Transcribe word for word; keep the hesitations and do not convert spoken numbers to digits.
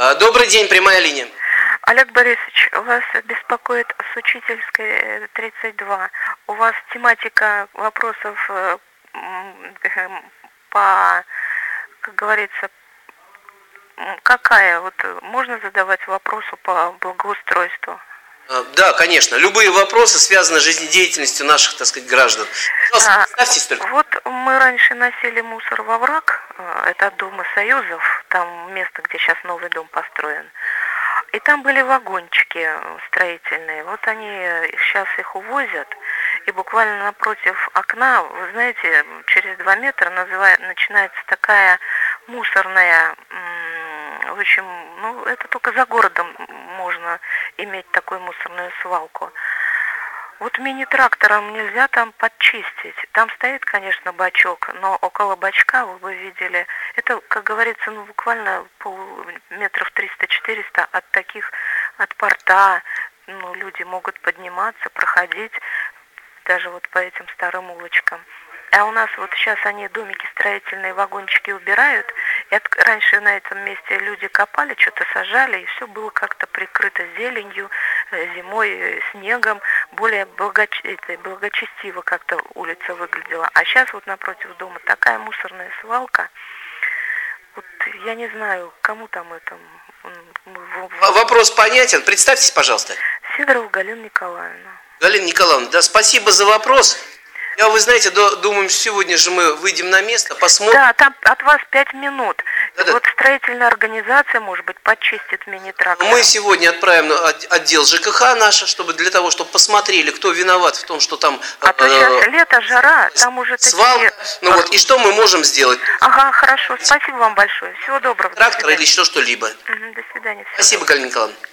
Добрый день, прямая линия. Олег Борисович, вас беспокоит с Учительской тридцать два. У вас тематика вопросов по, как говорится, какая? Вот можно задавать вопросы по благоустройству? Да, конечно. Любые вопросы, связанные с жизнедеятельностью наших, так сказать, граждан. Пожалуйста, представьтесь только. Вот мы раньше носили мусор во враг, это от Дома Союзов, там место, где сейчас новый дом построен. И там были вагончики строительные. Вот они сейчас их увозят. И буквально напротив окна, вы знаете, через два метра называет, начинается такая мусорная, в общем, ну это только за городом можно иметь такую мусорную свалку. Вот мини-трактором нельзя там подчистить. Там стоит, конечно, бачок, но около бачка, вы бы видели, это, как говорится, ну буквально пол, метров триста-четыреста от таких, от порта, ну, люди могут подниматься, проходить даже вот по этим старым улочкам. А у нас вот сейчас они домики строительные, вагончики убирают. И от, раньше на этом месте люди копали, что-то сажали, и все было как-то прикрыто зеленью, зимой снегом. Более благоч... благочестиво как-то улица выглядела. А сейчас вот напротив дома такая мусорная свалка. Вот я не знаю, кому там это... Вопрос понятен. Представьтесь, пожалуйста. Сидорова Галина Николаевна. Галина Николаевна, да, спасибо за вопрос. Я, вы знаете, до, думаем, сегодня же мы выйдем на место, посмотрим. Да, там от вас пять минут. Да-да. Вот строительная организация, может быть, почистит мини-трактор. Мы сегодня отправим отдел ЖКХ наш, чтобы для того, чтобы посмотрели, кто виноват в том, что там... А э, то сейчас лето, жара, там уже свалка. такие... Ну вот, и что мы можем сделать? Ага, хорошо, спасибо вам большое. Всего доброго. Трактор или еще что-либо. Угу, до свидания. Спасибо, Галина Николаевна.